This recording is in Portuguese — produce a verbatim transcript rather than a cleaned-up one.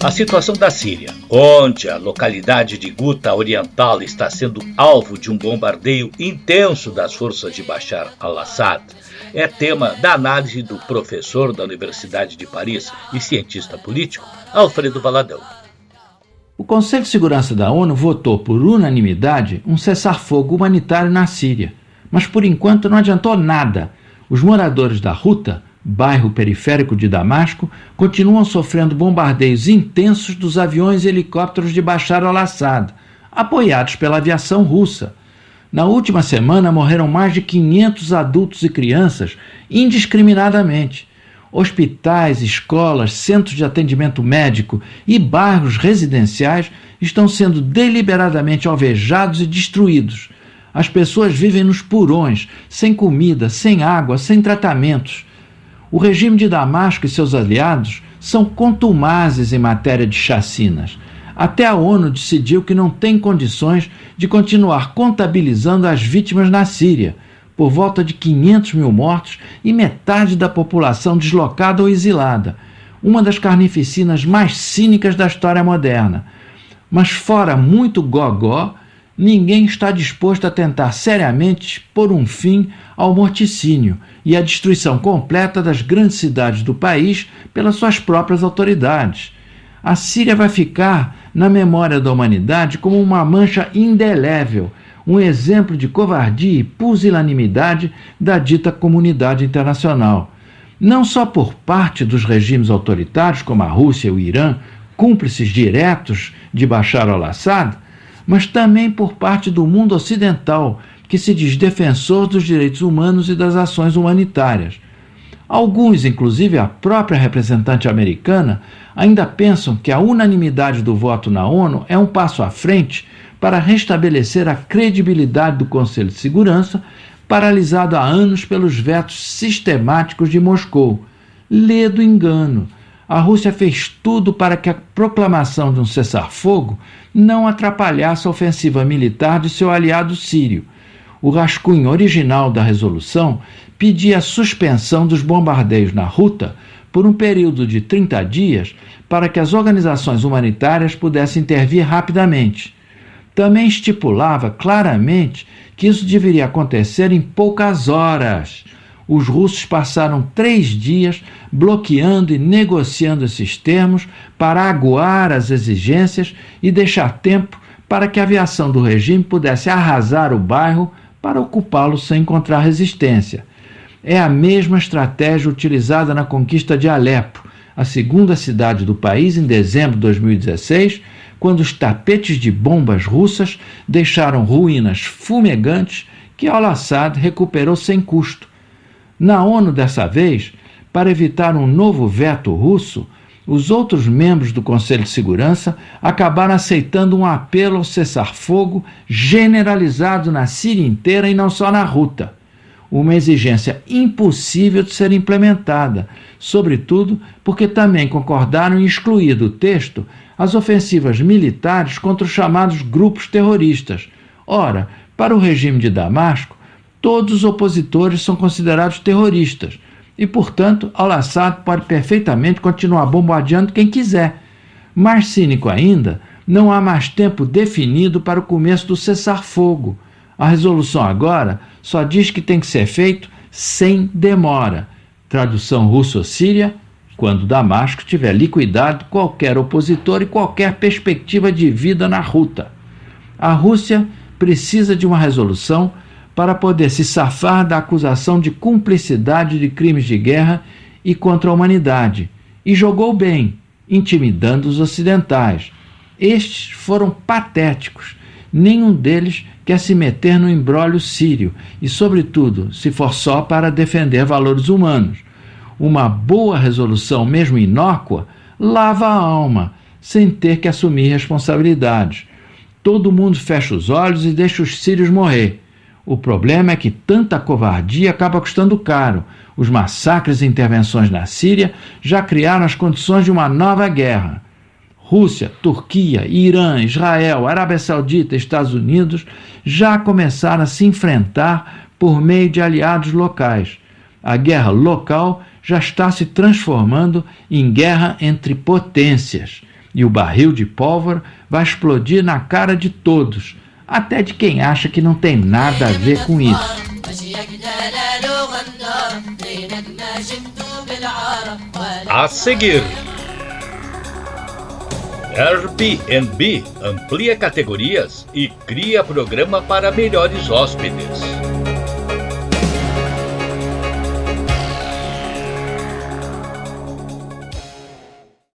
A situação da Síria, onde a localidade de Ghouta Oriental está sendo alvo de um bombardeio intenso das forças de Bashar al-Assad, é tema da análise do professor da Universidade de Paris e cientista político, Alfredo Valadão. O Conselho de Segurança da ONU votou por unanimidade um cessar-fogo humanitário na Síria, mas por enquanto não adiantou nada. Os moradores da Ghouta, bairro periférico de Damasco, continuam sofrendo bombardeios intensos dos aviões e helicópteros de Bashar al-Assad, apoiados pela aviação russa. Na última semana morreram mais de quinhentos adultos e crianças indiscriminadamente. Hospitais, escolas, centros de atendimento médico e bairros residenciais estão sendo deliberadamente alvejados e destruídos. As pessoas vivem nos porões, sem comida, sem água, sem tratamentos. O regime de Damasco e seus aliados são contumazes em matéria de chacinas. Até a ONU decidiu que não tem condições de continuar contabilizando as vítimas na Síria, por volta de quinhentos mil mortos e metade da população deslocada ou exilada, uma das carnificinas mais cínicas da história moderna. Mas fora muito gogó, ninguém está disposto a tentar seriamente pôr um fim ao morticínio e à destruição completa das grandes cidades do país pelas suas próprias autoridades. A Síria vai ficar na memória da humanidade como uma mancha indelével, um exemplo de covardia e pusilanimidade da dita comunidade internacional. Não só por parte dos regimes autoritários como a Rússia e o Irã, cúmplices diretos de Bashar al-Assad, mas também por parte do mundo ocidental, que se diz defensor dos direitos humanos e das ações humanitárias. Alguns, inclusive a própria representante americana, ainda pensam que a unanimidade do voto na ONU é um passo à frente para restabelecer a credibilidade do Conselho de Segurança, paralisado há anos pelos vetos sistemáticos de Moscou. Ledo engano. A Rússia fez tudo para que a proclamação de um cessar-fogo não atrapalhasse a ofensiva militar de seu aliado sírio. O rascunho original da resolução pedia a suspensão dos bombardeios na Ghouta por um período de trinta dias para que as organizações humanitárias pudessem intervir rapidamente. Também estipulava claramente que isso deveria acontecer em poucas horas. Os russos passaram três dias bloqueando e negociando esses termos para aguar as exigências e deixar tempo para que a aviação do regime pudesse arrasar o bairro para ocupá-lo sem encontrar resistência. É a mesma estratégia utilizada na conquista de Alepo, a segunda cidade do país, em dezembro de dois mil e dezesseis, quando os tapetes de bombas russas deixaram ruínas fumegantes que al-Assad recuperou sem custo. Na ONU, dessa vez, para evitar um novo veto russo, os outros membros do Conselho de Segurança acabaram aceitando um apelo ao cessar-fogo generalizado na Síria inteira e não só na Ghouta. Uma exigência impossível de ser implementada, sobretudo porque também concordaram em excluir do texto as ofensivas militares contra os chamados grupos terroristas. Ora, para o regime de Damasco, todos os opositores são considerados terroristas e, portanto, al-Assad pode perfeitamente continuar bombardeando quem quiser. Mais cínico ainda, não há mais tempo definido para o começo do cessar-fogo. A resolução agora só diz que tem que ser feito sem demora. Tradução russo-síria: quando Damasco tiver liquidado qualquer opositor e qualquer perspectiva de vida na Ghouta. A Rússia precisa de uma resolução para poder se safar da acusação de cumplicidade de crimes de guerra e contra a humanidade. E jogou bem, intimidando os ocidentais. Estes foram patéticos. Nenhum deles quer se meter no imbróglio sírio e, sobretudo, se for só para defender valores humanos. Uma boa resolução, mesmo inócua, lava a alma, sem ter que assumir responsabilidades. Todo mundo fecha os olhos e deixa os sírios morrer. O problema é que tanta covardia acaba custando caro. Os massacres e intervenções na Síria já criaram as condições de uma nova guerra. Rússia, Turquia, Irã, Israel, Arábia Saudita e Estados Unidos já começaram a se enfrentar por meio de aliados locais. A guerra local já está se transformando em guerra entre potências. e o barril de pólvora vai explodir na cara de todos, até de quem acha que não tem nada a ver com isso. A seguir, Airbnb amplia categorias e cria programa para melhores hóspedes.